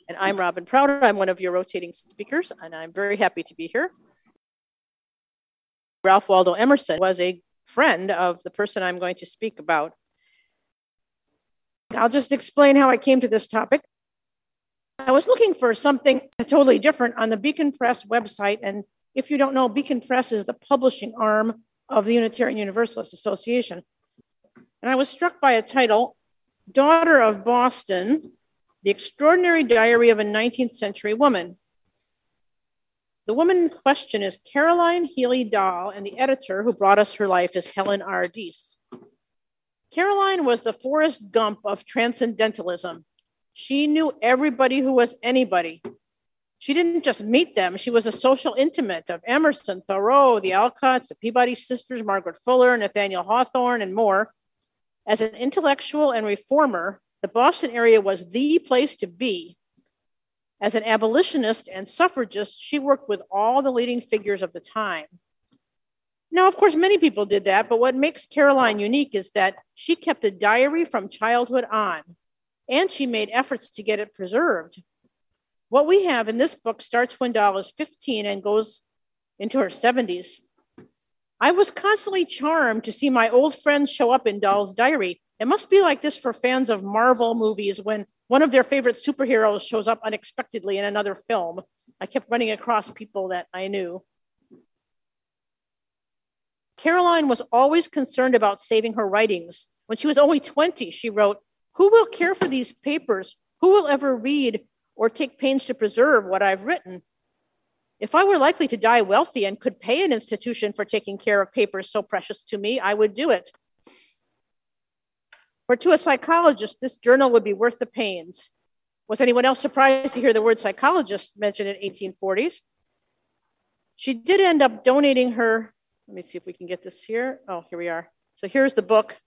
And I'm Robin Prouder. I'm one of your rotating speakers, and I'm very happy to be here. Ralph Waldo Emerson was a friend of the person I'm going to speak about. I'll just explain how I came to this topic. I was looking for something totally different on the Beacon Press website, and if you don't know, Beacon Press is the publishing arm of the Unitarian Universalist Association. And I was struck by a title, Daughter of Boston, The Extraordinary Diary of a 19th Century Woman. The woman in question is Caroline Healy Dahl, and the editor who brought us her life is Helen R. Deese. Caroline was the Forrest Gump of transcendentalism. She knew everybody who was anybody. She didn't just meet them, she was a social intimate of Emerson, Thoreau, the Alcotts, the Peabody sisters, Margaret Fuller, Nathaniel Hawthorne, and more. As an intellectual and reformer, the Boston area was the place to be. As an abolitionist and suffragist, she worked with all the leading figures of the time. Now, of course, many people did that, but what makes Caroline unique is that she kept a diary from childhood on, and she made efforts to get it preserved. What we have in this book starts when Dahl is 15 and goes into her 70s. I was constantly charmed to see my old friends show up in Dahl's diary. It must be like this for fans of Marvel movies when one of their favorite superheroes shows up unexpectedly in another film. I kept running across people that I knew. Caroline was always concerned about saving her writings. When she was only 20, she wrote, "Who will care for these papers? Who will ever read or take pains to preserve what I've written? If I were likely to die wealthy and could pay an institution for taking care of papers so precious to me, I would do it." For to a psychologist, this journal would be worth the pains. Was anyone else surprised to hear the word psychologist mentioned in 1840s? She did end up donating her, let me see if we can get this here. Oh, here we are. So here's the book.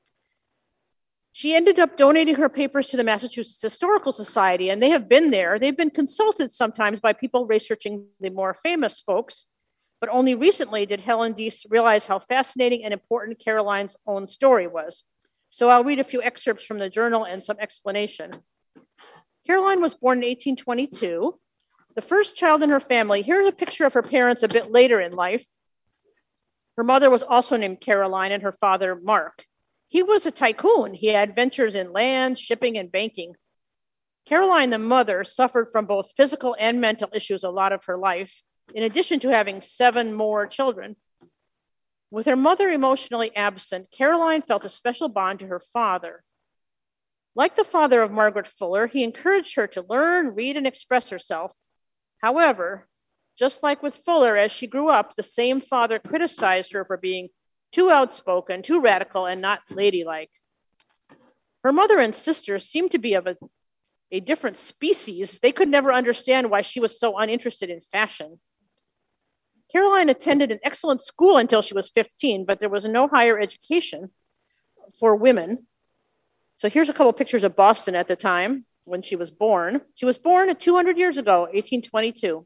She ended up donating her papers to the Massachusetts Historical Society, and they have been there. They've been consulted sometimes by people researching the more famous folks, but only recently did Helen Deese realize how fascinating and important Caroline's own story was. So I'll read a few excerpts from the journal and some explanation. Caroline was born in 1822, the first child in her family. Here's a picture of her parents a bit later in life. Her mother was also named Caroline and her father, Mark. He was a tycoon. He had ventures in land, shipping, and banking. Caroline, the mother, suffered from both physical and mental issues a lot of her life, in addition to having 7 more children. With her mother emotionally absent, Caroline felt a special bond to her father. Like the father of Margaret Fuller, he encouraged her to learn, read, and express herself. However, just like with Fuller, as she grew up, the same father criticized her for being too outspoken, too radical, and not ladylike. Her mother and sisters seemed to be of a different species. They could never understand why she was so uninterested in fashion. Caroline attended an excellent school until she was 15, but there was no higher education for women. So here's a couple pictures of Boston at the time when she was born. She was born 200 years ago, 1822.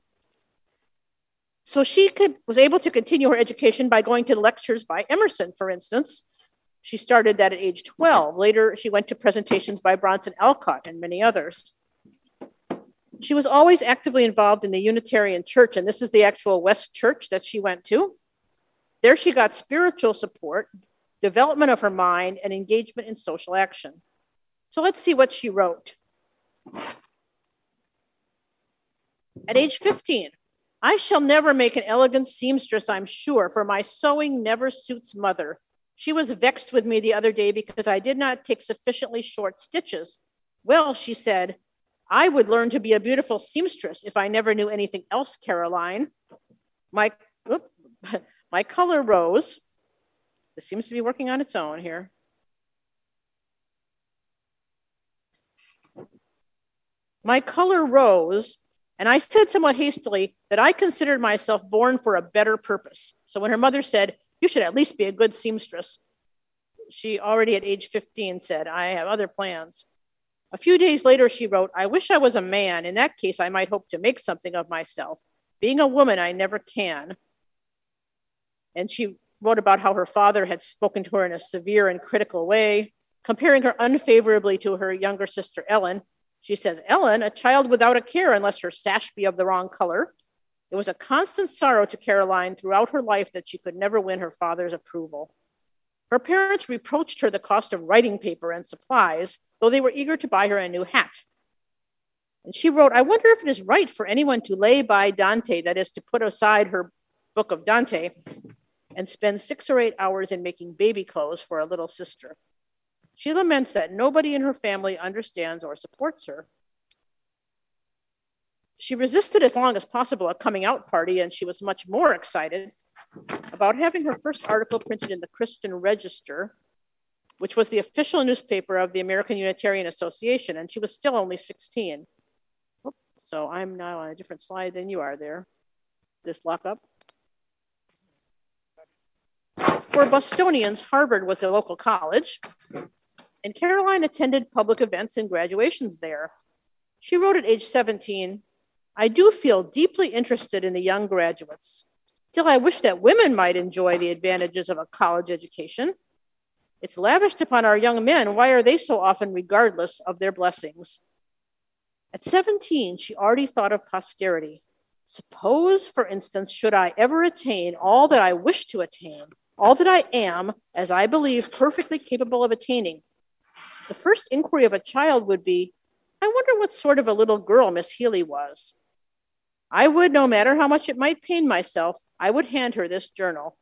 So she was able to continue her education by going to lectures by Emerson, for instance. She started that at age 12. Later, she went to presentations by Bronson Alcott and many others. She was always actively involved in the Unitarian Church, and this is the actual West Church that she went to. There she got spiritual support, development of her mind, and engagement in social action. So let's see what she wrote. At age 15, "I shall never make an elegant seamstress, I'm sure, for my sewing never suits mother. She was vexed with me the other day because I did not take sufficiently short stitches. Well, she said, I would learn to be a beautiful seamstress if I never knew anything else, Caroline. My color rose." This seems to be working on its own here. "My color rose, and I said somewhat hastily that I considered myself born for a better purpose." So when her mother said, "You should at least be a good seamstress," she already at age 15 said, "I have other plans." A few days later, she wrote, "I wish I was a man. In that case, I might hope to make something of myself. Being a woman, I never can." And she wrote about how her father had spoken to her in a severe and critical way, comparing her unfavorably to her younger sister, Ellen. She says, Ellen, a child without a care unless her sash be of the wrong color. It was a constant sorrow to Caroline throughout her life that she could never win her father's approval. Her parents reproached her the cost of writing paper and supplies, though they were eager to buy her a new hat. And she wrote, I wonder if it is right for anyone to lay by Dante, that is to put aside her book of Dante, and spend 6 or 8 hours in making baby clothes for a little sister. She laments that nobody in her family understands or supports her. She resisted as long as possible a coming out party, and she was much more excited about having her first article printed in the Christian Register, which was the official newspaper of the American Unitarian Association, and she was still only 16. So I'm now on a different slide than you are there. This lockup. For Bostonians, Harvard was their local college, and Caroline attended public events and graduations there. She wrote at age 17, I do feel deeply interested in the young graduates. Still, I wish that women might enjoy the advantages of a college education. It's lavished upon our young men. Why are they so often regardless of their blessings? At 17, she already thought of posterity. Suppose, for instance, should I ever attain all that I wish to attain, all that I am, as I believe, perfectly capable of attaining, the first inquiry of a child would be, I wonder what sort of a little girl Miss Healy was. I would, no matter how much it might pain myself, I would hand her this journal.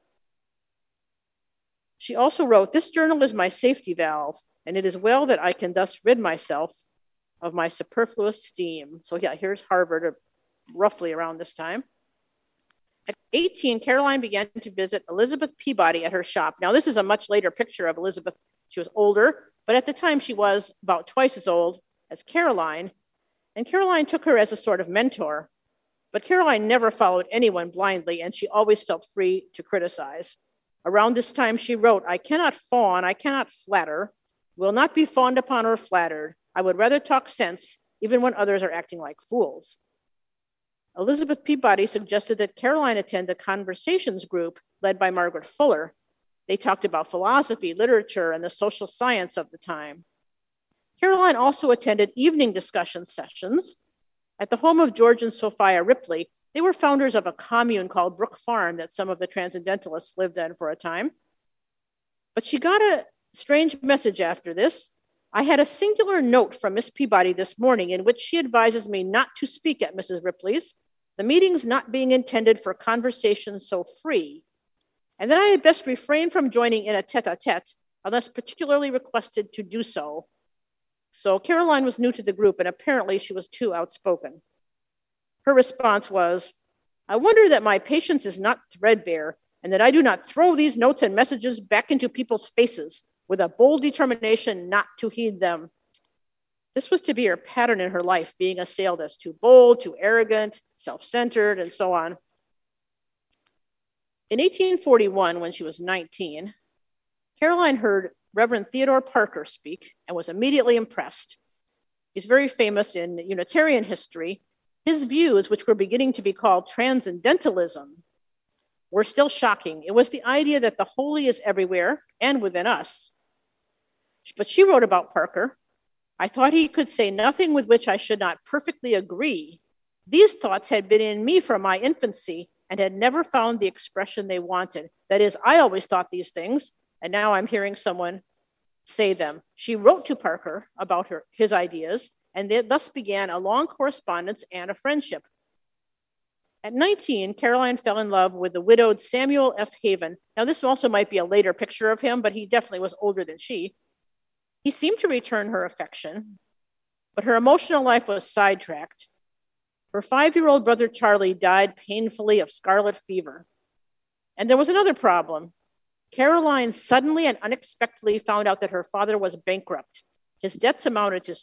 She also wrote, this journal is my safety valve, and it is well that I can thus rid myself of my superfluous steam. So yeah, here's Harvard, roughly around this time. At 18, Caroline began to visit Elizabeth Peabody at her shop. Now, this is a much later picture of Elizabeth. She was older, but at the time she was about twice as old as Caroline, and Caroline took her as a sort of mentor. But Caroline never followed anyone blindly, and she always felt free to criticize. Around this time, she wrote, I cannot fawn, I cannot flatter, will not be fawned upon or flattered. I would rather talk sense, even when others are acting like fools. Elizabeth Peabody suggested that Caroline attend a conversations group led by Margaret Fuller. They talked about philosophy, literature, and the social science of the time. Caroline also attended evening discussion sessions at the home of George and Sophia Ripley. They were founders of a commune called Brook Farm that some of the transcendentalists lived in for a time. But she got a strange message after this. I had a singular note from Miss Peabody this morning in which she advises me not to speak at Mrs. Ripley's, the meetings not being intended for conversation so free, and that I had best refrain from joining in a tete-a-tete unless particularly requested to do so. So Caroline was new to the group, and apparently she was too outspoken. Her response was, I wonder that my patience is not threadbare and that I do not throw these notes and messages back into people's faces with a bold determination not to heed them. This was to be her pattern in her life, being assailed as too bold, too arrogant, self-centered, and so on. In 1841, when she was 19, Caroline heard Reverend Theodore Parker speak and was immediately impressed. He's very famous in Unitarian history. His views, which were beginning to be called transcendentalism, were still shocking. It was the idea that the holy is everywhere and within us. But she wrote about Parker, I thought he could say nothing with which I should not perfectly agree. These thoughts had been in me from my infancy and had never found the expression they wanted. That is, I always thought these things, and now I'm hearing someone say them. She wrote to Parker about his ideas, and they thus began a long correspondence and a friendship. At 19, Caroline fell in love with the widowed Samuel F. Haven. Now, this also might be a later picture of him, but he definitely was older than she. He seemed to return her affection, but her emotional life was sidetracked. Her 5-year-old brother Charlie died painfully of scarlet fever. And there was another problem. Caroline suddenly and unexpectedly found out that her father was bankrupt. His debts amounted to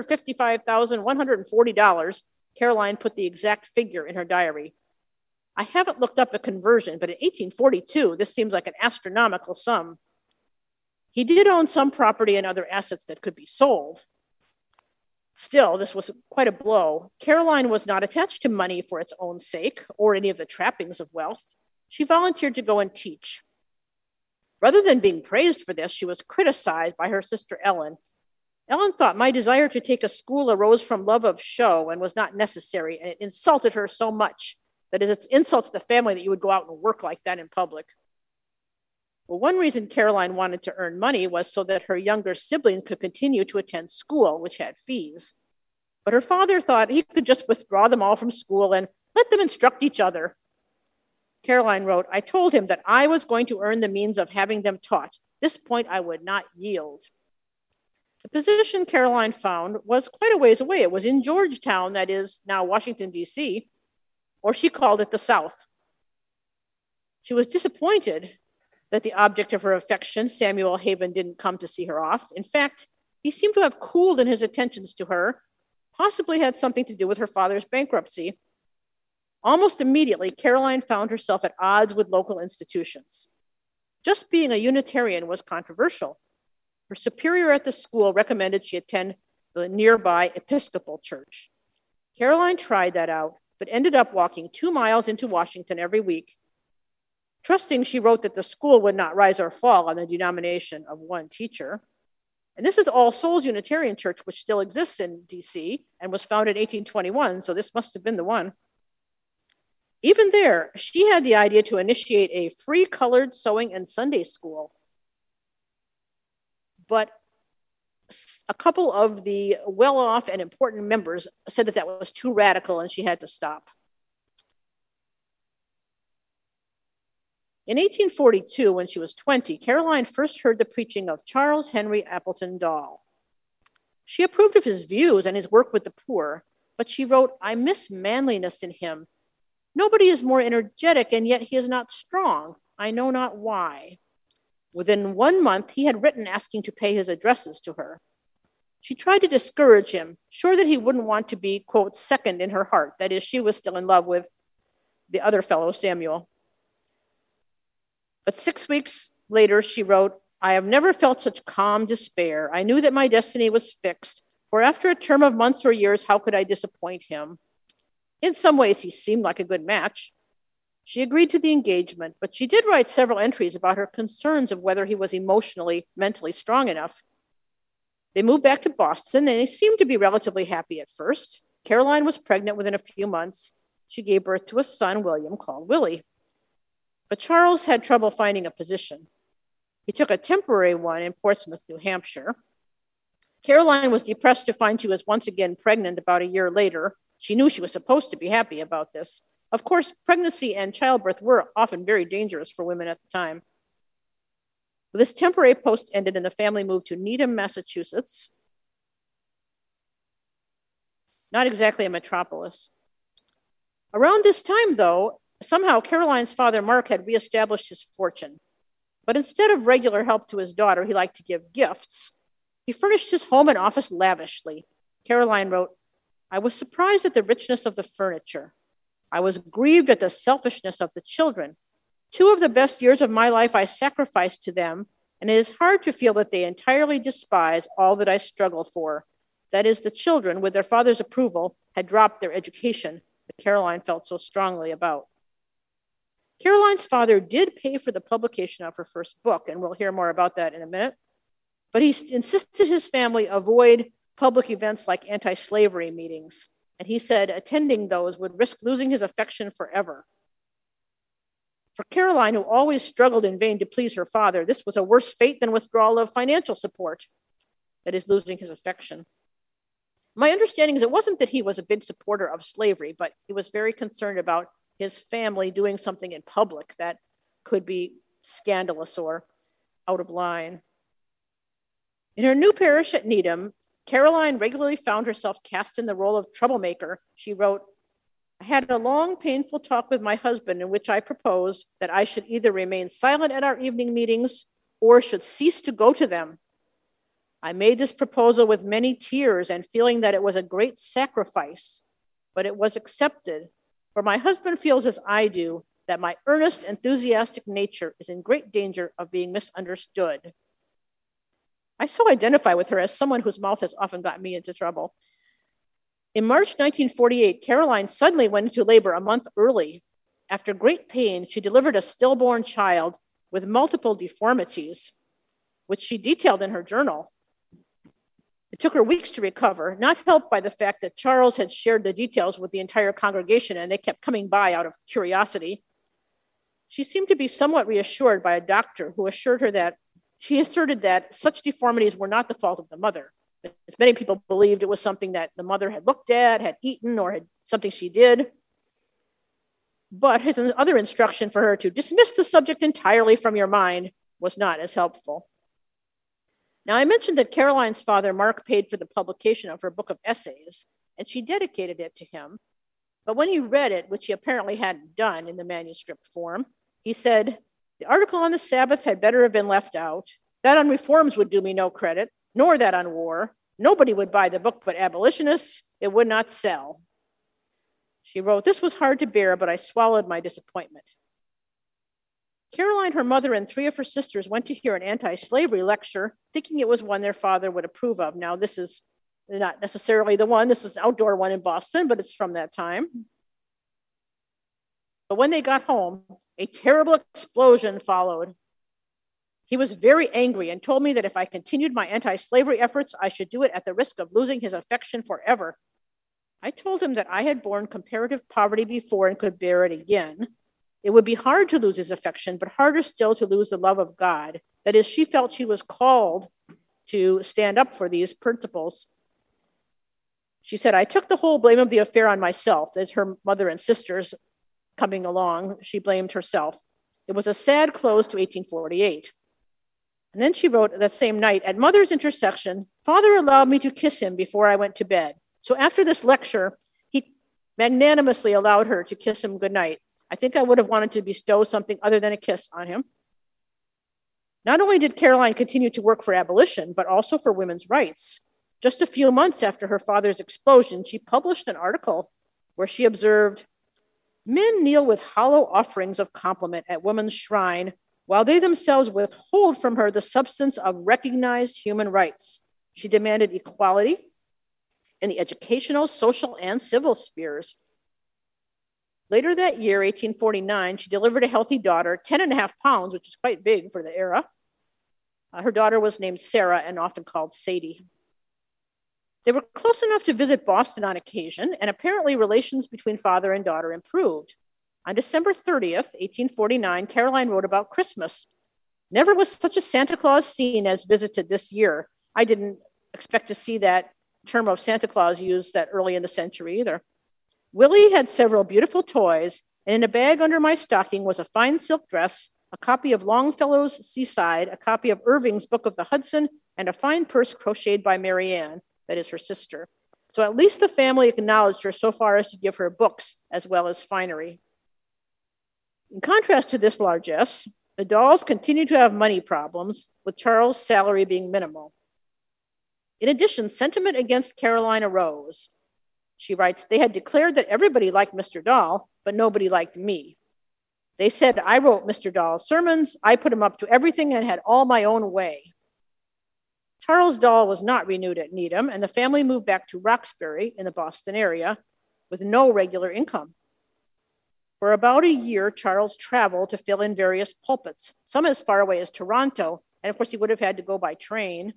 $655,140. Caroline put the exact figure in her diary. I haven't looked up a conversion, but in 1842, this seems like an astronomical sum. He did own some property and other assets that could be sold. Still, this was quite a blow. Caroline was not attached to money for its own sake or any of the trappings of wealth. She volunteered to go and teach. Rather than being praised for this, she was criticized by her sister Ellen. Ellen thought my desire to take a school arose from love of show and was not necessary, and it insulted her so much. That is, it's insult to the family that you would go out and work like that in public. Well, one reason Caroline wanted to earn money was so that her younger siblings could continue to attend school, which had fees. But her father thought he could just withdraw them all from school and let them instruct each other. Caroline wrote, I told him that I was going to earn the means of having them taught. This point I would not yield. The position Caroline found was quite a ways away. It was in Georgetown, that is now Washington, D.C., or she called it the South. She was disappointed that the object of her affection, Samuel Haven, didn't come to see her off. In fact, he seemed to have cooled in his attentions to her, possibly had something to do with her father's bankruptcy. Almost immediately, Caroline found herself at odds with local institutions. Just being a Unitarian was controversial. Her superior at the school recommended she attend the nearby Episcopal church. Caroline tried that out, but ended up walking 2 miles into Washington every week. Trusting, she wrote that the school would not rise or fall on the denomination of one teacher. And this is All Souls Unitarian Church, which still exists in D.C. and was founded in 1821, so this must have been the one. Even there, she had the idea to initiate a free colored sewing and Sunday school. But a couple of the well-off and important members said that that was too radical and she had to stop. In 1842, when she was 20, Caroline first heard the preaching of Charles Henry Appleton Dahl. She approved of his views and his work with the poor, but she wrote, I miss manliness in him. Nobody is more energetic, and yet he is not strong. I know not why. Within 1 month, he had written asking to pay his addresses to her. She tried to discourage him, sure that he wouldn't want to be, quote, second in her heart. That is, she was still in love with the other fellow, Samuel. But 6 weeks later, she wrote, I have never felt such calm despair. I knew that my destiny was fixed, for after a term of months or years, how could I disappoint him? In some ways, he seemed like a good match. She agreed to the engagement, but she did write several entries about her concerns of whether he was emotionally, mentally strong enough. They moved back to Boston, and they seemed to be relatively happy at first. Caroline was pregnant within a few months. She gave birth to a son, William, called Willie. But Charles had trouble finding a position. He took a temporary one in Portsmouth, New Hampshire. Caroline was depressed to find she was once again pregnant about a year later. She knew she was supposed to be happy about this. Of course, pregnancy and childbirth were often very dangerous for women at the time. This temporary post ended and the family moved to Needham, Massachusetts. Not exactly a metropolis. Around this time, though, somehow Caroline's father, Mark, had reestablished his fortune. But instead of regular help to his daughter, he liked to give gifts. He furnished his home and office lavishly. Caroline wrote, I was surprised at the richness of the furniture. I was grieved at the selfishness of the children. 2 of the best years of my life I sacrificed to them, and it is hard to feel that they entirely despise all that I struggled for. That is, the children, with their father's approval, had dropped their education that Caroline felt so strongly about. Caroline's father did pay for the publication of her first book, and we'll hear more about that in a minute. But he insisted his family avoid public events like anti-slavery meetings. And he said attending those would risk losing his affection forever. For Caroline, who always struggled in vain to please her father, this was a worse fate than withdrawal of financial support, that is, losing his affection. My understanding is it wasn't that he was a big supporter of slavery, but he was very concerned about his family doing something in public that could be scandalous or out of line. In her new parish at Needham, Caroline regularly found herself cast in the role of troublemaker. She wrote, I had a long, painful talk with my husband in which I proposed that I should either remain silent at our evening meetings or should cease to go to them. I made this proposal with many tears and feeling that it was a great sacrifice, but it was accepted, for my husband feels as I do that my earnest, enthusiastic nature is in great danger of being misunderstood. I so identify with her as someone whose mouth has often gotten me into trouble. In March 1948, Caroline suddenly went into labor a month early. After great pain, she delivered a stillborn child with multiple deformities, which she detailed in her journal. It took her weeks to recover, not helped by the fact that Charles had shared the details with the entire congregation and they kept coming by out of curiosity. She seemed to be somewhat reassured by a doctor who assured her that she asserted that such deformities were not the fault of the mother. As many people believed it was something that the mother had looked at, had eaten, or had something she did. But his other instruction for her to dismiss the subject entirely from your mind was not as helpful. Now, I mentioned that Caroline's father, Mark, paid for the publication of her book of essays, and she dedicated it to him. But when he read it, which he apparently hadn't done in the manuscript form, he said, "The article on the Sabbath had better have been left out. That on reforms would do me no credit, nor that on war. Nobody would buy the book but abolitionists. It would not sell." She wrote, "This was hard to bear, but I swallowed my disappointment." Caroline, her mother, and 3 of her sisters went to hear an anti-slavery lecture, thinking it was one their father would approve of. Now, this is not necessarily the one. This was an outdoor one in Boston, but it's from that time. But when they got home, a terrible explosion followed. He was very angry and told me that if I continued my anti-slavery efforts, I should do it at the risk of losing his affection forever. I told him that I had borne comparative poverty before and could bear it again. It would be hard to lose his affection, but harder still to lose the love of God. That is, she felt she was called to stand up for these principles. She said, "I took the whole blame of the affair on myself." As her mother and sisters coming along, she blamed herself. It was a sad close to 1848. And then she wrote that same night, "At Mother's intercession, Father allowed me to kiss him before I went to bed. So after this lecture, he magnanimously allowed her to kiss him goodnight. I think I would have wanted to bestow something other than a kiss on him." Not only did Caroline continue to work for abolition, but also for women's rights. Just a few months after her father's explosion, she published an article where she observed, "Men kneel with hollow offerings of compliment at woman's shrine, while they themselves withhold from her the substance of recognized human rights." She demanded equality in the educational, social, and civil spheres. Later that year, 1849, she delivered a healthy daughter, 10.5 pounds, which is quite big for the era. Her daughter was named Sarah and often called Sadie. They were close enough to visit Boston on occasion, and apparently relations between father and daughter improved. On December 30th, 1849, Caroline wrote about Christmas. "Never was such a Santa Claus seen as visited this year." I didn't expect to see that term of Santa Claus used that early in the century either. "Willie had several beautiful toys, and in a bag under my stocking was a fine silk dress, a copy of Longfellow's Seaside, a copy of Irving's Book of the Hudson, and a fine purse crocheted by Mary Ann," that is her sister. So at least the family acknowledged her so far as to give her books as well as finery. In contrast to this largesse, the Dahls continued to have money problems, with Charles' salary being minimal. In addition, sentiment against Caroline arose. She writes, "They had declared that everybody liked Mr. Dahl, but nobody liked me. They said I wrote Mr. Dahl's sermons, I put him up to everything and had all my own way." Charles Dahl was not renewed at Needham, and the family moved back to Roxbury in the Boston area with no regular income. For about a year, Charles traveled to fill in various pulpits, some as far away as Toronto, and of course he would have had to go by train.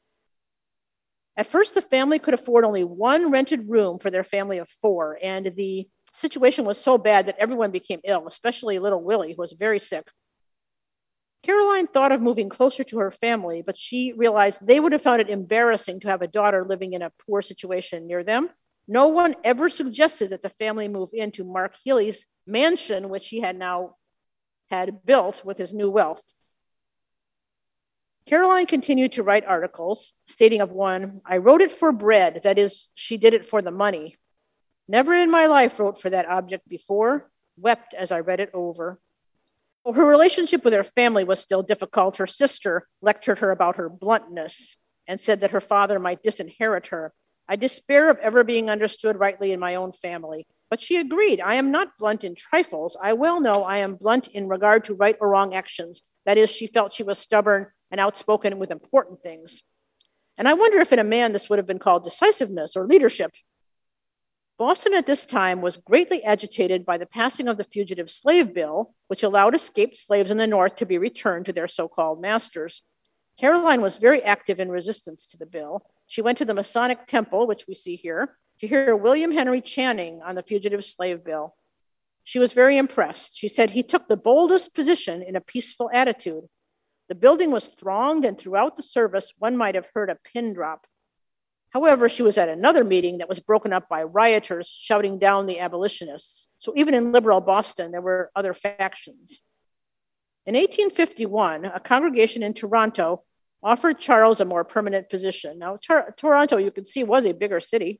At first, the family could afford only one rented room for their family of 4, and the situation was so bad that everyone became ill, especially little Willie, who was very sick. Caroline thought of moving closer to her family, but she realized they would have found it embarrassing to have a daughter living in a poor situation near them. No one ever suggested that the family move into Mark Healy's mansion, which he had now had built with his new wealth. Caroline continued to write articles, stating of one, "I wrote it for bread, that is, she did it for the money. Never in my life wrote for that object before, wept as I read it over." Her relationship with her family was still difficult. Her sister lectured her about her bluntness and said that her father might disinherit her. "I despair of ever being understood rightly in my own family." But she agreed, "I am not blunt in trifles. I well know I am blunt in regard to right or wrong actions." That is, she felt she was stubborn and outspoken with important things. And I wonder if in a man this would have been called decisiveness or leadership. Boston at this time was greatly agitated by the passing of the Fugitive Slave Bill, which allowed escaped slaves in the North to be returned to their so-called masters. Caroline was very active in resistance to the bill. she went to the Masonic Temple, which we see here, to hear William Henry Channing on the Fugitive Slave Bill. She was very impressed. She said he took the boldest position in a peaceful attitude. The building was thronged, and throughout the service, one might have heard a pin drop. However, she was at another meeting that was broken up by rioters shouting down the abolitionists. So even in liberal Boston, there were other factions. In 1851, a congregation in Toronto offered Charles a more permanent position. Now, Toronto, you can see, was a bigger city.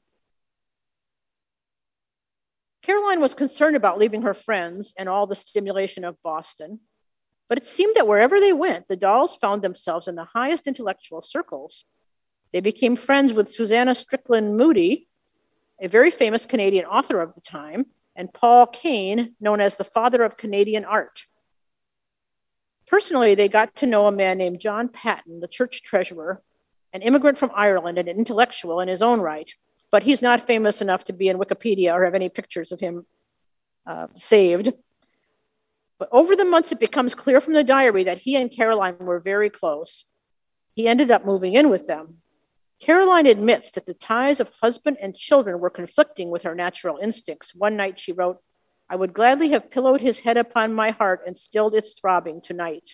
Caroline was concerned about leaving her friends and all the stimulation of Boston, but it seemed that wherever they went, the Dahls found themselves in the highest intellectual circles. They became friends with Susanna Strickland Moody, a very famous Canadian author of the time, and Paul Kane, known as the father of Canadian art. Personally, they got to know a man named John Paton, the church treasurer, an immigrant from Ireland and an intellectual in his own right, but he's not famous enough to be in Wikipedia or have any pictures of him saved. But over the months, it becomes clear from the diary that he and Caroline were very close. He ended up moving in with them. Caroline admits that the ties of husband and children were conflicting with her natural instincts. One night she wrote, "I would gladly have pillowed his head upon my heart and stilled its throbbing tonight."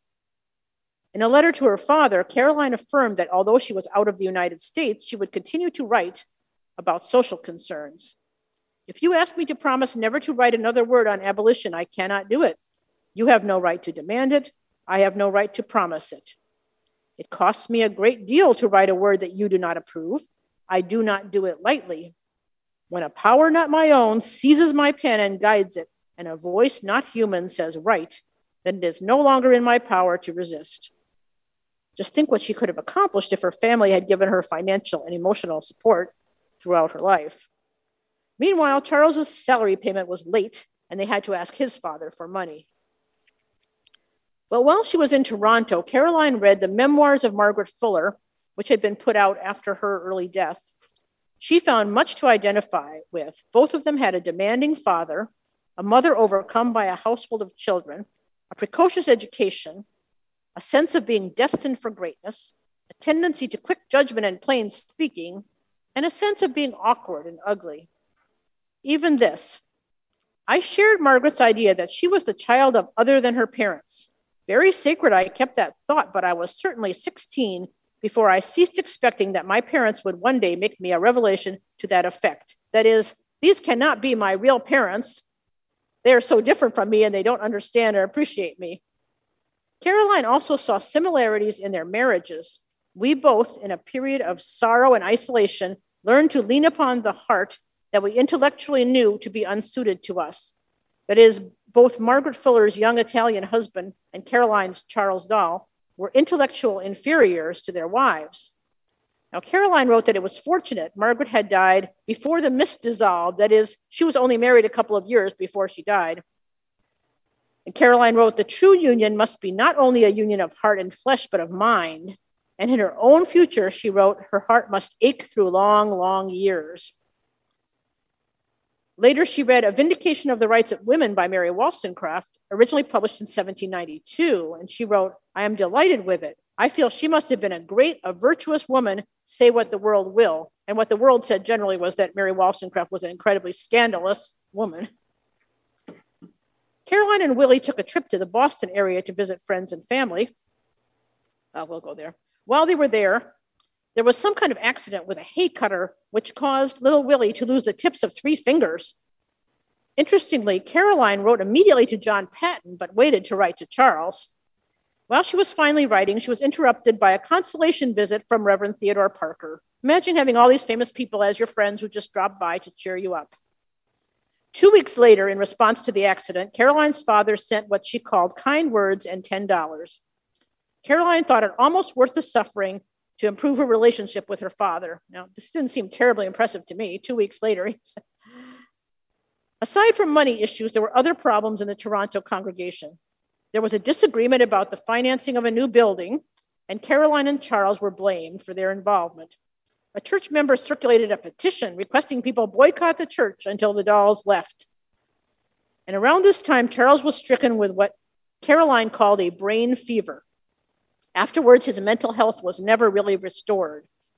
In a letter to her father, Caroline affirmed that although she was out of the United States, she would continue to write about social concerns. "If you ask me to promise never to write another word on abolition, I cannot do it. You have no right to demand it. I have no right to promise it. It costs me a great deal to write a word that you do not approve. I do not do it lightly. When a power not my own seizes my pen and guides it, and a voice not human says write, then it is no longer in my power to resist." Just think what she could have accomplished if her family had given her financial and emotional support throughout her life. Meanwhile, Charles's salary payment was late, and they had to ask his father for money. But while she was in Toronto, Caroline read the Memoirs of Margaret Fuller, which had been put out after her early death. She found much to identify with. Both of them had a demanding father, a mother overcome by a household of children, a precocious education, a sense of being destined for greatness, a tendency to quick judgment and plain speaking, and a sense of being awkward and ugly. Even this, I shared Margaret's idea that she was the child of other than her parents. Very sacred I kept that thought, but I was certainly 16 before I ceased expecting that my parents would one day make me a revelation to that effect. That is, these cannot be my real parents. They are so different from me and they don't understand or appreciate me. Caroline also saw similarities in their marriages. We both, in a period of sorrow and isolation, learned to lean upon the heart that we intellectually knew to be unsuited to us. That is, both Margaret Fuller's young Italian husband and Caroline's Charles Dahl were intellectual inferiors to their wives. Now, Caroline wrote that it was fortunate Margaret had died before the mist dissolved. That is, she was only married a couple of years before she died. And Caroline wrote, the true union must be not only a union of heart and flesh, but of mind. And in her own future, she wrote, her heart must ache through long, long years. Later, she read A Vindication of the Rights of Women by Mary Wollstonecraft, originally published in 1792. And she wrote, I am delighted with it. I feel she must have been a virtuous woman, say what the world will. And what the world said generally was that Mary Wollstonecraft was an incredibly scandalous woman. Caroline and Willie took a trip to the Boston area to visit friends and family. We'll go there. While they were there was some kind of accident with a hay cutter, which caused little Willie to lose the tips of 3 fingers. Interestingly, Caroline wrote immediately to John Paton, but waited to write to Charles. While she was finally writing, she was interrupted by a consolation visit from Reverend Theodore Parker. Imagine having all these famous people as your friends who just dropped by to cheer you up. 2 weeks later, in response to the accident, Caroline's father sent what she called kind words and $10. Caroline thought it almost worth the suffering to improve her relationship with her father. Now, this didn't seem terribly impressive to me. 2 weeks later, he said. Aside from money issues, there were other problems in the Toronto congregation. There was a disagreement about the financing of a new building, and Caroline and Charles were blamed for their involvement. A church member circulated a petition requesting people boycott the church until the Dahls left. And around this time, Charles was stricken with what Caroline called a brain fever. Afterwards, his mental health was never really restored.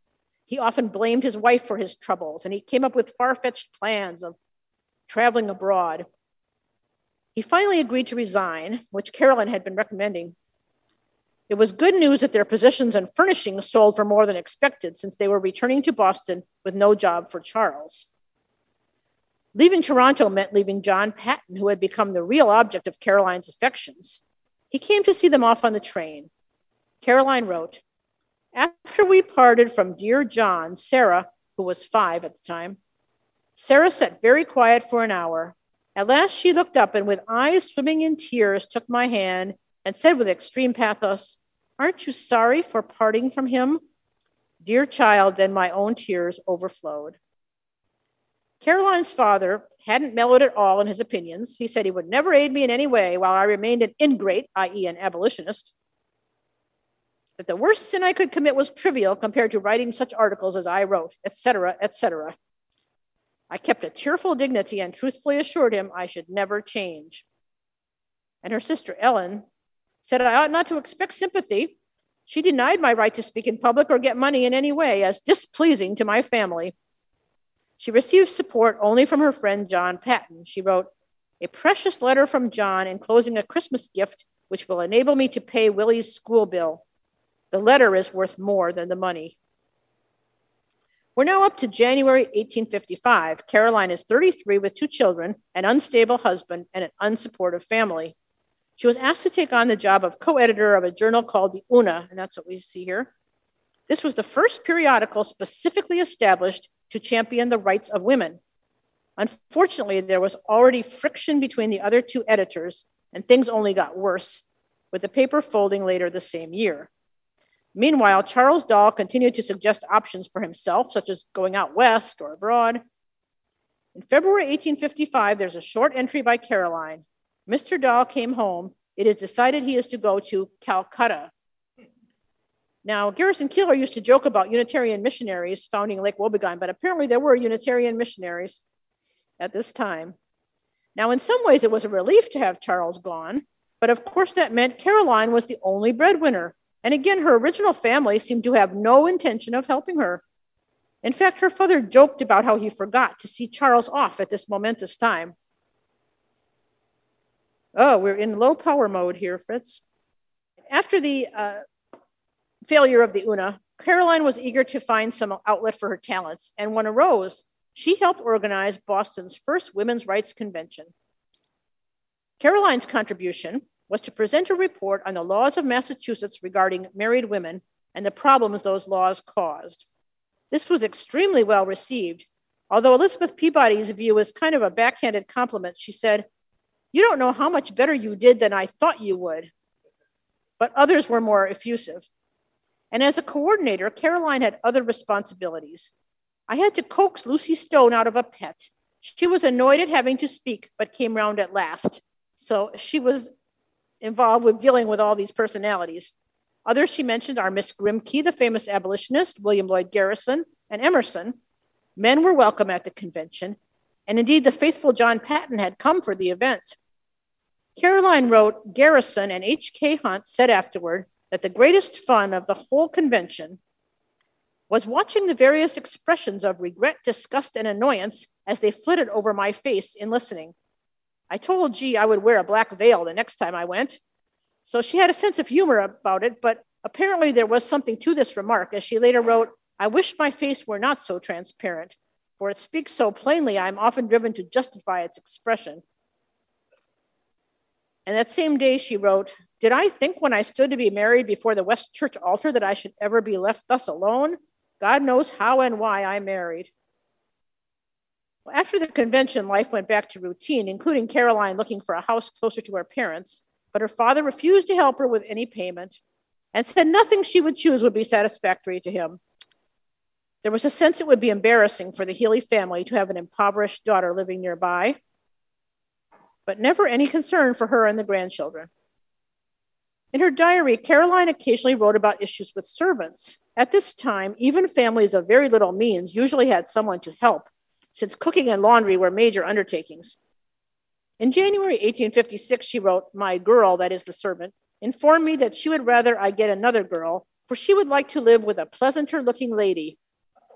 He often blamed his wife for his troubles, and he came up with far-fetched plans of traveling abroad. He finally agreed to resign, which Caroline had been recommending. It was good news that their positions and furnishings sold for more than expected, since they were returning to Boston with no job for Charles. Leaving Toronto meant leaving John Paton, who had become the real object of Caroline's affections. He came to see them off on the train. Caroline wrote, "After we parted from dear John, Sarah, who was 5 at the time, Sarah sat very quiet for an hour. At last she looked up and with eyes swimming in tears took my hand and said with extreme pathos, 'Aren't you sorry for parting from him?' Dear child, then my own tears overflowed." Caroline's father hadn't mellowed at all in his opinions. He said he would never aid me in any way while I remained an ingrate, i.e. an abolitionist. That the worst sin I could commit was trivial compared to writing such articles as I wrote, etc., etc. I kept a tearful dignity and truthfully assured him I should never change. And her sister Ellen said I ought not to expect sympathy. She denied my right to speak in public or get money in any way as displeasing to my family. She received support only from her friend John Paton. She wrote, "A precious letter from John enclosing a Christmas gift which will enable me to pay Willie's school bill. The letter is worth more than the money." We're now up to January 1855. Caroline is 33 with 2 children, an unstable husband, and an unsupportive family. She was asked to take on the job of co-editor of a journal called the Una, and that's what we see here. This was the first periodical specifically established to champion the rights of women. Unfortunately, there was already friction between the other 2 editors, and things only got worse, with the paper folding later the same year. Meanwhile, Charles Dahl continued to suggest options for himself, such as going out west or abroad. In February 1855, there's a short entry by Caroline. "Mr. Dahl came home. It is decided he is to go to Calcutta." Now, Garrison Keillor used to joke about Unitarian missionaries founding Lake Wobegon, but apparently there were Unitarian missionaries at this time. Now, in some ways, it was a relief to have Charles gone, but of course that meant Caroline was the only breadwinner. And again, her original family seemed to have no intention of helping her. In fact, her father joked about how he forgot to see Charles off at this momentous time. Oh, we're in low power mode here, Fritz. After the failure of the Una, Caroline was eager to find some outlet for her talents, and one arose. She helped organize Boston's first women's rights convention. Caroline's contribution was to present a report on the laws of Massachusetts regarding married women and the problems those laws caused. This was extremely well received. Although Elizabeth Peabody's view was kind of a backhanded compliment, she said, "You don't know how much better you did than I thought you would." But others were more effusive. And as a coordinator, Caroline had other responsibilities. I had to coax Lucy Stone out of a pet. She was annoyed at having to speak, but came round at last. So she was involved with dealing with all these personalities. Others she mentioned are Miss Grimke, the famous abolitionist, William Lloyd Garrison, and Emerson. Men were welcome at the convention, and indeed the faithful John Paton had come for the event. Caroline wrote, Garrison and H.K. Hunt said afterward that the greatest fun of the whole convention was watching the various expressions of regret, disgust, and annoyance as they flitted over my face in listening. I told G I would wear a black veil the next time I went. So she had a sense of humor about it, but apparently there was something to this remark, as she later wrote, "I wish my face were not so transparent, for it speaks so plainly I am often driven to justify its expression." And that same day she wrote, "Did I think when I stood to be married before the West Church altar that I should ever be left thus alone? God knows how and why I married." Well, after the convention, life went back to routine, including Caroline looking for a house closer to her parents, but her father refused to help her with any payment and said nothing she would choose would be satisfactory to him. There was a sense it would be embarrassing for the Healy family to have an impoverished daughter living nearby, but never any concern for her and the grandchildren. In her diary, Caroline occasionally wrote about issues with servants. At this time, even families of very little means usually had someone to help, since cooking and laundry were major undertakings. In January 1856, she wrote, "My girl," that is the servant, "informed me that she would rather I get another girl, for she would like to live with a pleasanter looking lady."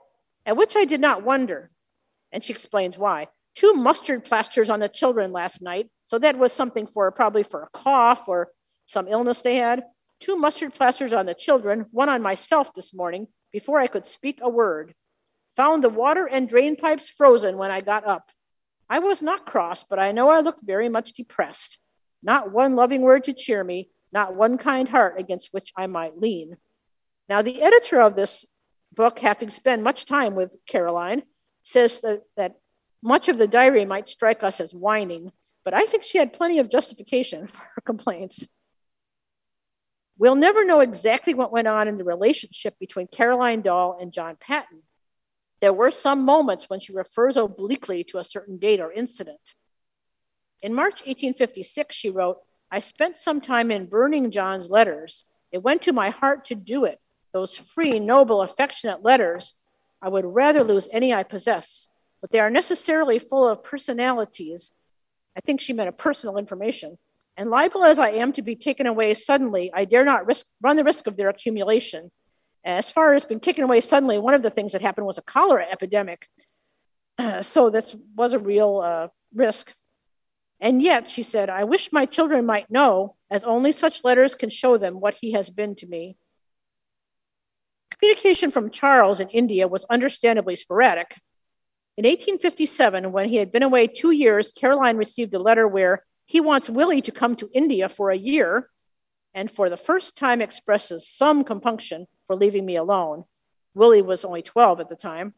At which I did not wonder. And she explains why. 2 mustard plasters on the children last night. So that was something probably for a cough or some illness they had. 2 mustard plasters on the children, 1 on myself this morning before I could speak a word. Found the water and drain pipes frozen when I got up. I was not cross, but I know I looked very much depressed. Not one loving word to cheer me, not one kind heart against which I might lean. Now, the editor of this book, having spent much time with Caroline, says that much of the diary might strike us as whining, but I think she had plenty of justification for her complaints. We'll never know exactly what went on in the relationship between Caroline Dahl and John Paton. There were some moments when she refers obliquely to a certain date or incident. In March 1856, she wrote, I spent some time in burning John's letters. It went to my heart to do it. Those free, noble, affectionate letters, I would rather lose any I possess, but they are necessarily full of personalities. I think she meant a personal information. And liable as I am to be taken away suddenly, I dare not run the risk of their accumulation. As far as being taken away suddenly, one of the things that happened was a cholera epidemic. So this was a real risk. And yet, she said, I wish my children might know, as only such letters can show them what he has been to me. Communication from Charles in India was understandably sporadic. In 1857, when he had been away 2 years, Caroline received a letter where he wants Willie to come to India for a year and for the first time expresses some compunction for leaving me alone. Willie was only 12 at the time.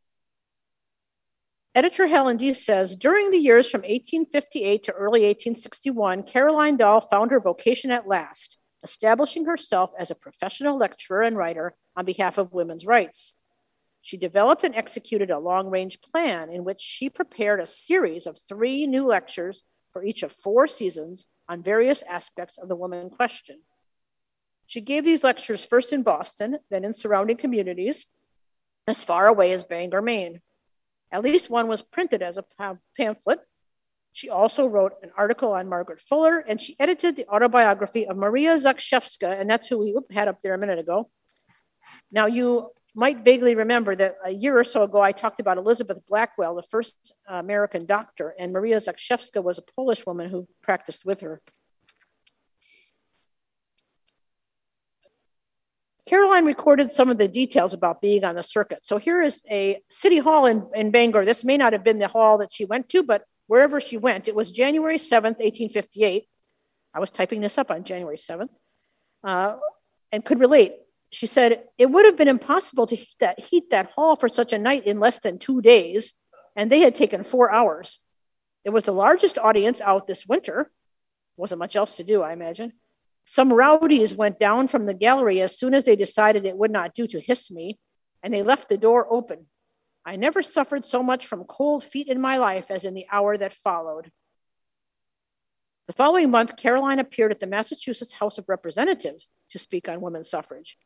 Editor Helen D. says, during the years from 1858 to early 1861, Caroline Dahl found her vocation at last, establishing herself as a professional lecturer and writer on behalf of women's rights. She developed and executed a long-range plan in which she prepared a series of 3 new lectures for each of 4 seasons on various aspects of the woman question. She gave these lectures first in Boston, then in surrounding communities, as far away as Bangor, Maine. At least one was printed as a pamphlet. She also wrote an article on Margaret Fuller, and she edited the autobiography of Maria Zakrzewska, and that's who we had up there a minute ago. Now, you might vaguely remember that a year or so ago, I talked about Elizabeth Blackwell, the first American doctor, and Maria Zakrzewska was a Polish woman who practiced with her. Caroline recorded some of the details about being on the circuit. So here is a city hall in Bangor. This may not have been the hall that she went to, but wherever she went, it was January 7th, 1858. I was typing this up on January 7th and could relate. She said, it would have been impossible to heat that hall for such a night in less than 2 days, and they had taken 4 hours. It was the largest audience out this winter. Wasn't much else to do, I imagine. Some rowdies went down from the gallery as soon as they decided it would not do to hiss me, and they left the door open. I never suffered so much from cold feet in my life as in the hour that followed. The following month, Caroline appeared at the Massachusetts House of Representatives to speak on women's suffrage.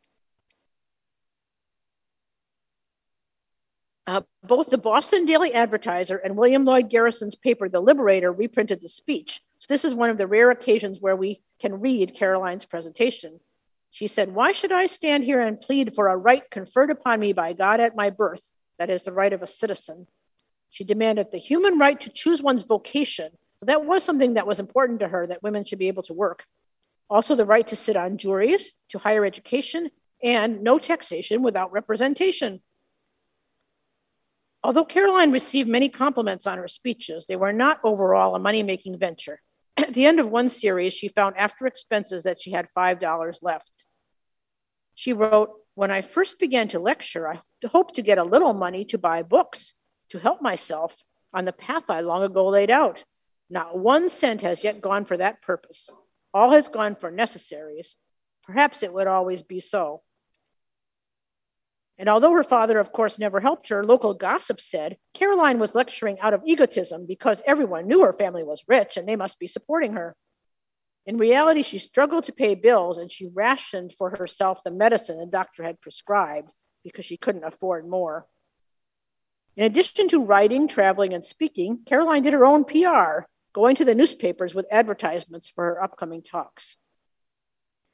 Both the Boston Daily Advertiser and William Lloyd Garrison's paper, The Liberator, reprinted the speech. So this is one of the rare occasions where we can read Caroline's presentation. She said, why should I stand here and plead for a right conferred upon me by God at my birth, that is the right of a citizen? She demanded the human right to choose one's vocation. So that was something that was important to her, that women should be able to work. Also the right to sit on juries, to higher education, and no taxation without representation. Although Caroline received many compliments on her speeches, they were not overall a money-making venture. At the end of one series, she found after expenses that she had $5 left. She wrote, when I first began to lecture, I hoped to get a little money to buy books, to help myself on the path I long ago laid out. Not 1 cent has yet gone for that purpose. All has gone for necessaries. Perhaps it would always be so. And although her father, of course, never helped her, local gossip said Caroline was lecturing out of egotism because everyone knew her family was rich and they must be supporting her. In reality, she struggled to pay bills and she rationed for herself the medicine the doctor had prescribed because she couldn't afford more. In addition to writing, traveling, and speaking, Caroline did her own PR, going to the newspapers with advertisements for her upcoming talks.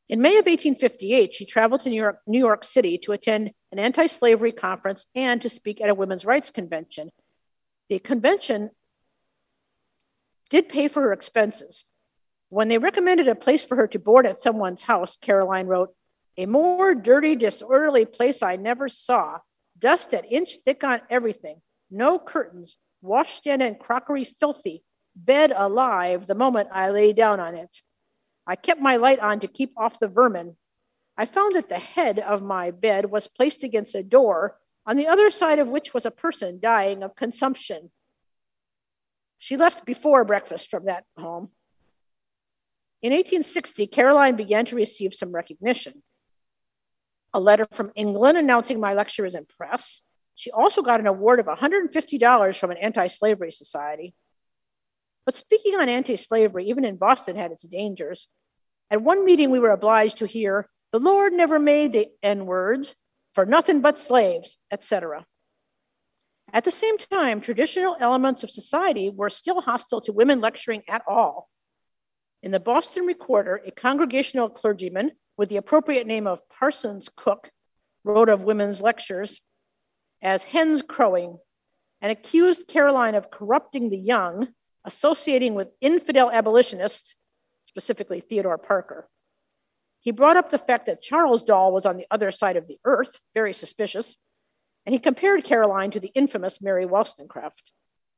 In May of 1858, she traveled to New York City to attend an anti-slavery conference and to speak at a women's rights convention. The convention did pay for her expenses. When they recommended a place for her to board at someone's house, Caroline wrote, "A more dirty, disorderly place I never saw. Dust an inch thick on everything. No curtains. Washstand and crockery filthy. Bed alive the moment I lay down on it. I kept my light on to keep off the vermin. I found that the head of my bed was placed against a door, on the other side of which was a person dying of consumption." She left before breakfast from that home. In 1860, Caroline began to receive some recognition. A letter from England announcing my lecture is in press. She also got an award of $150 from an anti-slavery society. But speaking on anti-slavery, even in Boston, had its dangers. At one meeting, we were obliged to hear, "The Lord never made the N-words for nothing but slaves," etc. At the same time, traditional elements of society were still hostile to women lecturing at all. In the Boston Recorder, a congregational clergyman with the appropriate name of Parsons Cook wrote of women's lectures as hens crowing and accused Caroline of corrupting the young, associating with infidel abolitionists, specifically Theodore Parker. He brought up the fact that Charles Doll was on the other side of the earth, very suspicious, and he compared Caroline to the infamous Mary Wollstonecraft.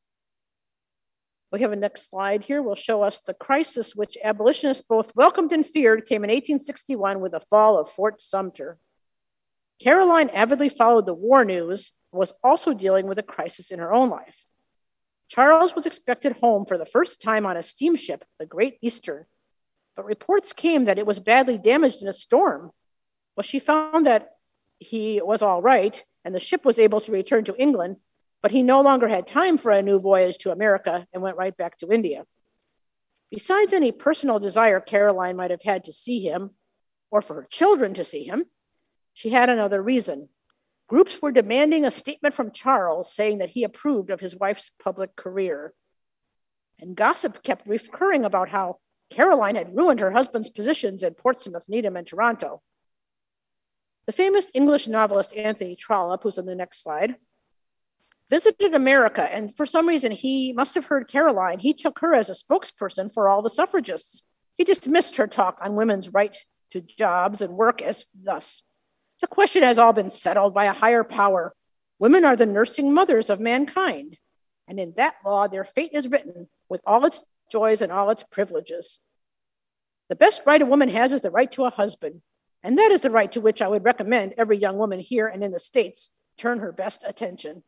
We have a next slide here. Will show us the crisis which abolitionists both welcomed and feared came in 1861 with the fall of Fort Sumter. Caroline avidly followed the war news and was also dealing with a crisis in her own life. Charles was expected home for the first time on a steamship, the Great Eastern, but reports came that it was badly damaged in a storm. Well, she found that he was all right and the ship was able to return to England, but he no longer had time for a new voyage to America and went right back to India. Besides any personal desire Caroline might have had to see him, or for her children to see him, she had another reason. Groups were demanding a statement from Charles saying that he approved of his wife's public career. And gossip kept recurring about how Caroline had ruined her husband's positions in Portsmouth, Needham, and Toronto. The famous English novelist Anthony Trollope, who's on the next slide, visited America, and for some reason he must have heard Caroline. He took her as a spokesperson for all the suffragists. He dismissed her talk on women's right to jobs and work as thus: "The question has all been settled by a higher power. Women are the nursing mothers of mankind, and in that law their fate is written with all its joys and all its privileges. The best right a woman has is the right to a husband, and that is the right to which I would recommend every young woman here and in the States turn her best attention."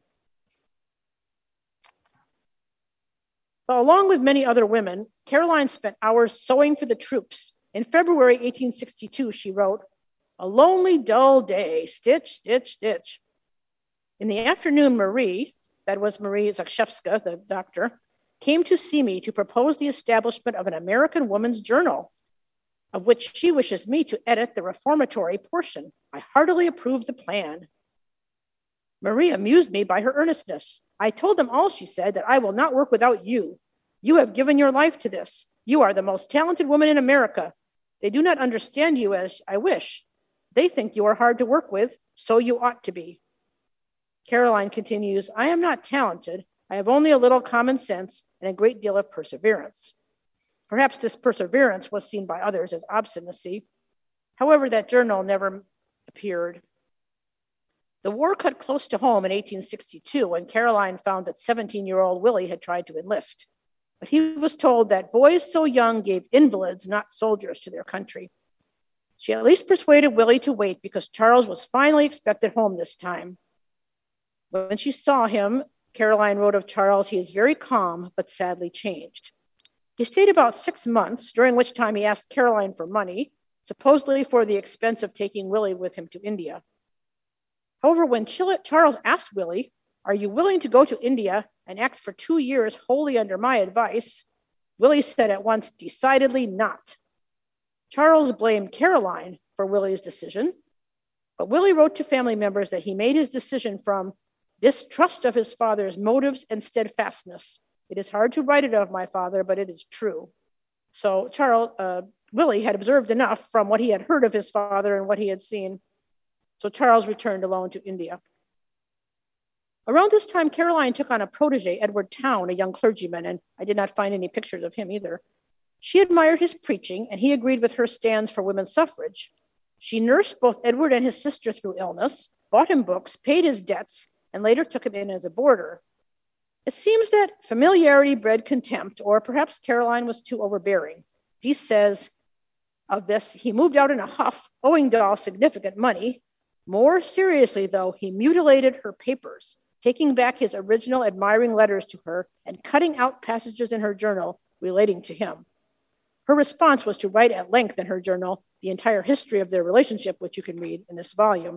But along with many other women, Caroline spent hours sewing for the troops. In February 1862, she wrote, "A lonely, dull day, stitch, stitch, stitch." In the afternoon, Marie, that was Marie Zakrzewska, the doctor, came to see me to propose the establishment of an American Woman's Journal, of which she wishes me to edit the reformatory portion. I heartily approved the plan. Marie amused me by her earnestness. "I told them all," she said, "that I will not work without you. You have given your life to this. You are the most talented woman in America. They do not understand you as I wish. They think you are hard to work with, so you ought to be." Caroline continues, "I am not talented. I have only a little common sense and a great deal of perseverance." Perhaps this perseverance was seen by others as obstinacy. However, that journal never appeared. The war cut close to home in 1862 when Caroline found that 17-year-old Willie had tried to enlist. But he was told that boys so young gave invalids, not soldiers, to their country. She at least persuaded Willie to wait because Charles was finally expected home this time. When she saw him, Caroline wrote of Charles, "He is very calm, but sadly changed." He stayed about 6 months, during which time he asked Caroline for money, supposedly for the expense of taking Willie with him to India. However, when Charles asked Willie, "Are you willing to go to India and act for 2 years wholly under my advice?" Willie said at once, "Decidedly not." Charles blamed Caroline for Willie's decision, but Willie wrote to family members that he made his decision from distrust of his father's motives and steadfastness. "It is hard to write it of my father, but it is true." So Willie had observed enough from what he had heard of his father and what he had seen. So Charles returned alone to India. Around this time, Caroline took on a protege, Edward Towne, a young clergyman, and I did not find any pictures of him either. She admired his preaching, and he agreed with her stands for women's suffrage. She nursed both Edward and his sister through illness, bought him books, paid his debts, and later took him in as a boarder. It seems that familiarity bred contempt, or perhaps Caroline was too overbearing. Dease says of this, he moved out in a huff, owing Dahl significant money. More seriously, though, he mutilated her papers, taking back his original admiring letters to her and cutting out passages in her journal relating to him. Her response was to write at length in her journal the entire history of their relationship, which you can read in this volume.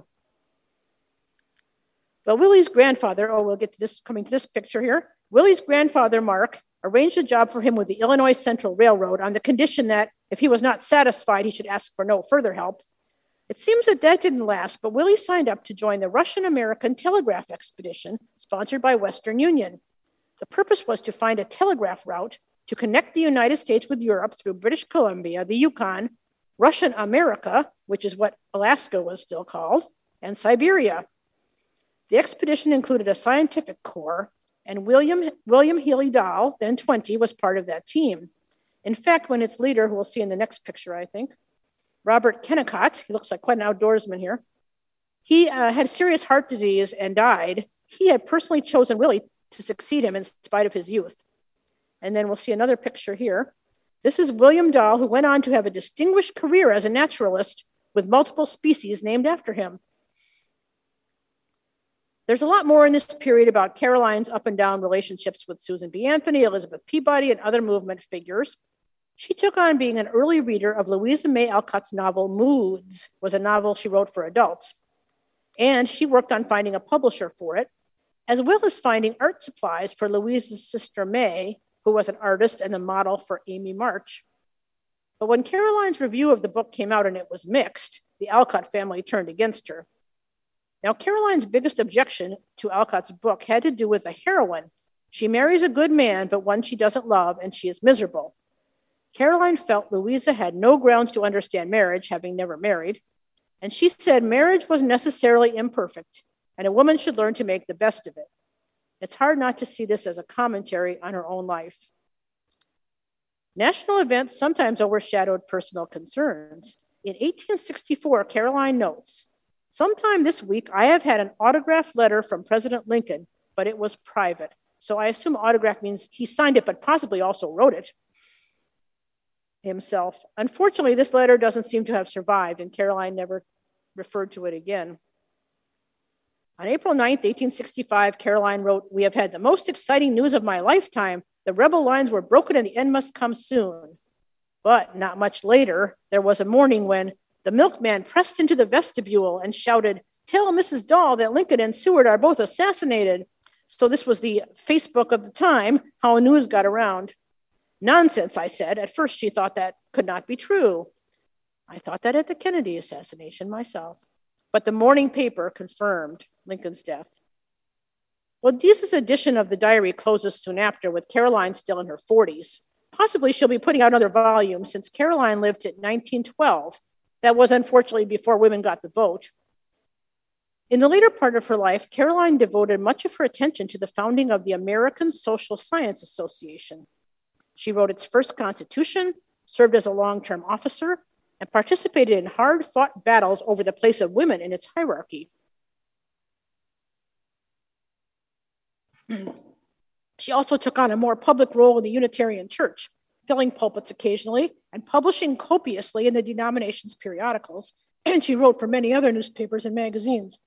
But Willie's grandfather, we'll get to this, coming to this picture here. Willie's grandfather, Mark, arranged a job for him with the Illinois Central Railroad on the condition that if he was not satisfied, he should ask for no further help. It seems that didn't last, but Willie signed up to join the Russian-American Telegraph Expedition sponsored by Western Union. The purpose was to find a telegraph route to connect the United States with Europe through British Columbia, the Yukon, Russian America, which is what Alaska was still called, and Siberia. The expedition included a scientific corps, and William Healy Dahl, then 20, was part of that team. In fact, when its leader, who we'll see in the next picture, I think, Robert Kennicott, he looks like quite an outdoorsman here, he had serious heart disease and died. He had personally chosen Willie to succeed him in spite of his youth. And then we'll see another picture here. This is William Dahl, who went on to have a distinguished career as a naturalist with multiple species named after him. There's a lot more in this period about Caroline's up and down relationships with Susan B. Anthony, Elizabeth Peabody, and other movement figures. She took on being an early reader of Louisa May Alcott's novel Moods, was a novel she wrote for adults. And she worked on finding a publisher for it, as well as finding art supplies for Louisa's sister May, who was an artist and the model for Amy March. But when Caroline's review of the book came out and it was mixed, the Alcott family turned against her. Now, Caroline's biggest objection to Alcott's book had to do with the heroine. She marries a good man, but one she doesn't love, and she is miserable. Caroline felt Louisa had no grounds to understand marriage, having never married, and she said marriage was necessarily imperfect, and a woman should learn to make the best of it. It's hard not to see this as a commentary on her own life. National events sometimes overshadowed personal concerns. In 1864, Caroline notes, "Sometime this week, I have had an autographed letter from President Lincoln, but it was private." So I assume autograph means he signed it, but possibly also wrote it himself. Unfortunately, this letter doesn't seem to have survived, and Caroline never referred to it again. On April 9th, 1865, Caroline wrote, "We have had the most exciting news of my lifetime. The rebel lines were broken and the end must come soon." But not much later, there was a morning when the milkman pressed into the vestibule and shouted, "Tell Mrs. Dahl that Lincoln and Seward are both assassinated." So this was the Facebook of the time, how news got around. "Nonsense," I said. At first, she thought that could not be true. I thought that at the Kennedy assassination myself. But the morning paper confirmed Lincoln's death. Well, Dease's edition of the diary closes soon after, with Caroline still in her 40s. Possibly she'll be putting out another volume since Caroline lived to 1912. That was unfortunately before women got the vote. In the later part of her life, Caroline devoted much of her attention to the founding of the American Social Science Association. She wrote its first constitution, served as a long-term officer, and participated in hard-fought battles over the place of women in its hierarchy. She also took on a more public role in the Unitarian Church, filling pulpits occasionally and publishing copiously in the denomination's periodicals, and she wrote for many other newspapers and magazines.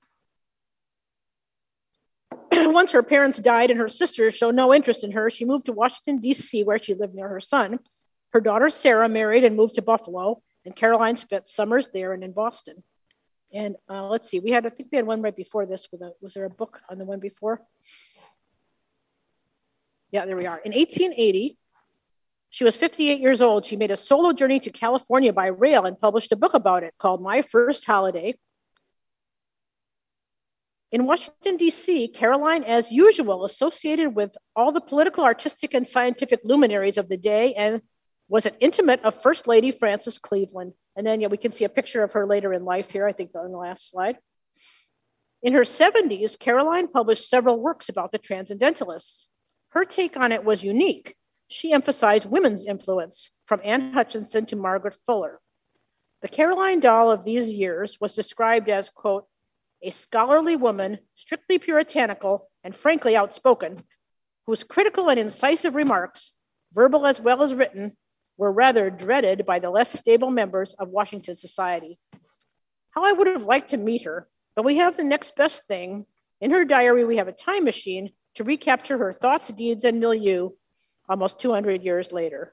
Once her parents died and her sisters showed no interest in her, she moved to Washington, D.C., where she lived near her son. Her daughter, Sarah, married and moved to Buffalo, and Caroline spent summers there and in Boston. And let's see, I think we had one right before this. Was there a book on the one before? Yeah, there we are. In 1880, she was 58 years old. She made a solo journey to California by rail and published a book about it called My First Holiday. In Washington, D.C., Caroline, as usual, associated with all the political, artistic, and scientific luminaries of the day and was an intimate of First Lady Frances Cleveland. And then we can see a picture of her later in life here, I think on the last slide. In her 70s, Caroline published several works about the Transcendentalists. Her take on it was unique. She emphasized women's influence, from Anne Hutchinson to Margaret Fuller. The Caroline doll of these years was described as, quote, a scholarly woman, strictly puritanical and frankly outspoken, whose critical and incisive remarks, verbal as well as written, were rather dreaded by the less stable members of Washington society. How I would have liked to meet her, but we have the next best thing. In her diary, we have a time machine to recapture her thoughts, deeds, and milieu almost 200 years later.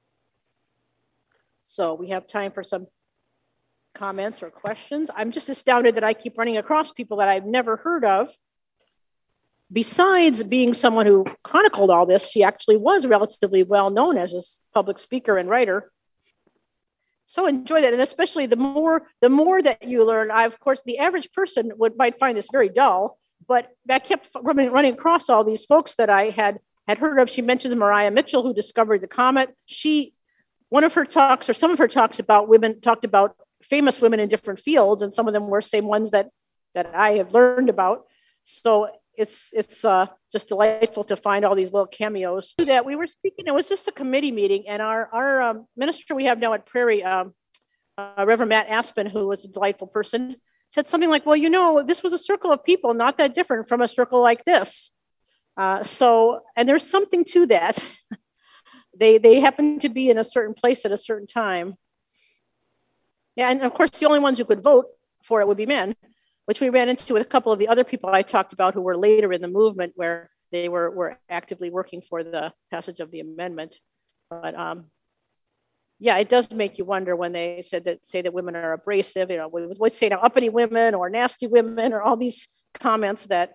So we have time for some comments or questions. I'm just astounded that I keep running across people that I've never heard of. Besides being someone who chronicled all this, she actually was relatively well known as a public speaker and writer. So enjoy that, and especially the more that you learn. Of course, the average person might find this very dull, but I kept running across all these folks that I had heard of. She mentions Maria Mitchell, who discovered the comet. One of her talks, or some of her talks about women, talked about famous women in different fields, and some of them were same ones that I have learned about. So it's just delightful to find all these little cameos. That we were speaking, it was just a committee meeting, and our minister we have now at Prairie, Reverend Matt Aspen, who was a delightful person, said something like, well, this was a circle of people not that different from a circle like this. And there's something to that. They happen to be in a certain place at a certain time. Yeah, and of course, the only ones who could vote for it would be men, which we ran into with a couple of the other people I talked about who were later in the movement, where they were actively working for the passage of the amendment. But yeah, it does make you wonder when they say that women are abrasive. We would say now uppity women or nasty women or all these comments that,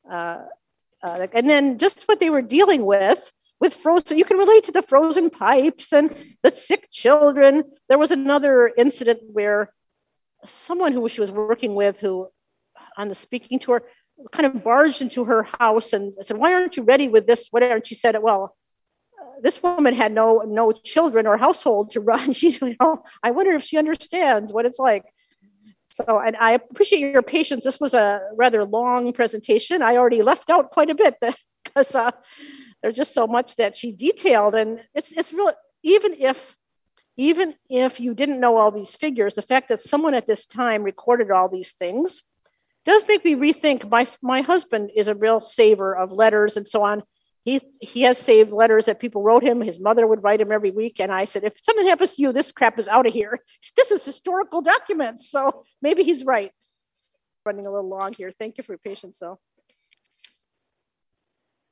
and then just what they were dealing with frozen. You can relate to the frozen pipes and the sick children. There was another incident where someone who she was working with, who on the speaking tour, kind of barged into her house and said, "Why aren't you ready with this?" Whatever. And she said, "Well, this woman had no children or household to run." She's, I wonder if she understands what it's like. So, and I appreciate your patience. This was a rather long presentation. I already left out quite a bit because there's just so much that she detailed, and it's real. Even if you didn't know all these figures, the fact that someone at this time recorded all these things does make me rethink. My husband is a real saver of letters and so on. He has saved letters that people wrote him. His mother would write him every week. And I said, if something happens to you, this crap is out of here. This is historical documents. So maybe he's right. Running a little long here. Thank you for your patience, though.